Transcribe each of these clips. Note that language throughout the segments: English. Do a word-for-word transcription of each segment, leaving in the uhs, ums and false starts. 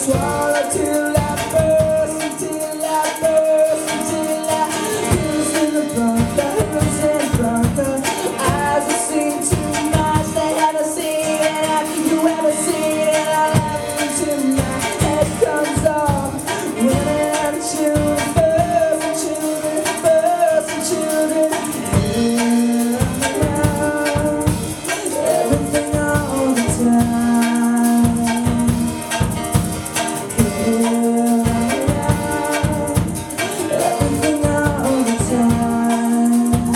swallow till I burst, until I burst, until I lose in the bunker, lose in the bunker. Eyes have seen too much, they haven't seen it. Have you ever seen it? I laugh until my head comes off. Women and children first, and children first, and children. Everything all the time. Everything all the time.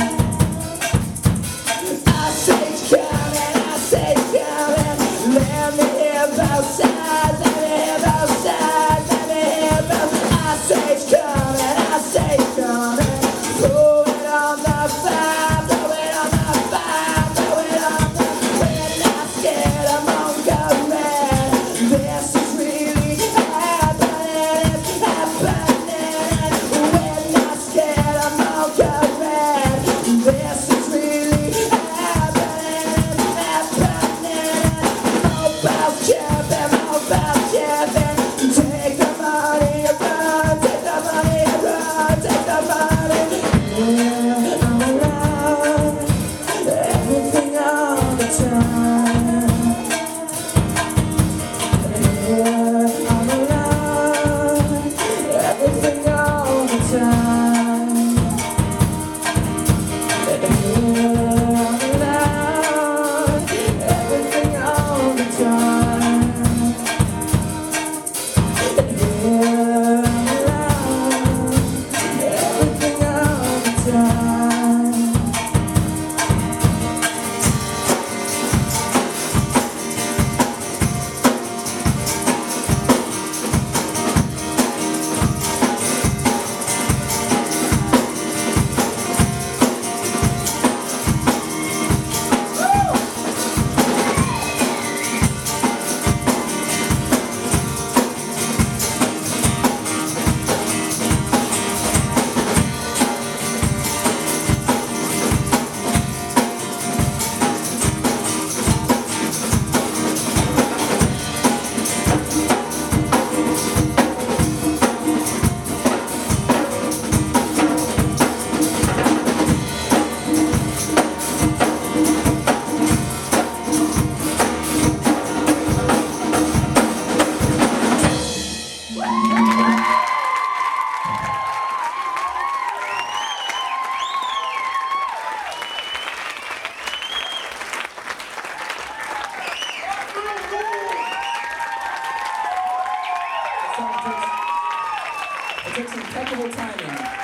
I say it's coming, I say it's coming. Let me hear both sides, let me hear both sides, let me hear both. I say it's coming, I say it's coming. Throw it on the fire, throw it on the fire, throw it on the fire. We're not scared of Montgomery. This is really happening, it's happening. We're not scared of Montgomery. This is really happening, it's happening. Mobile jumping, mobile jumping. Take the money, run, take the money, run, take the money. Yeah, I'm alive, everything all the time. Yeah, I'm alive, everything all the time. Yeah, I'm alive, everything all the time. Yeah, I'm alive, everything all the time. It takes impeccable timing.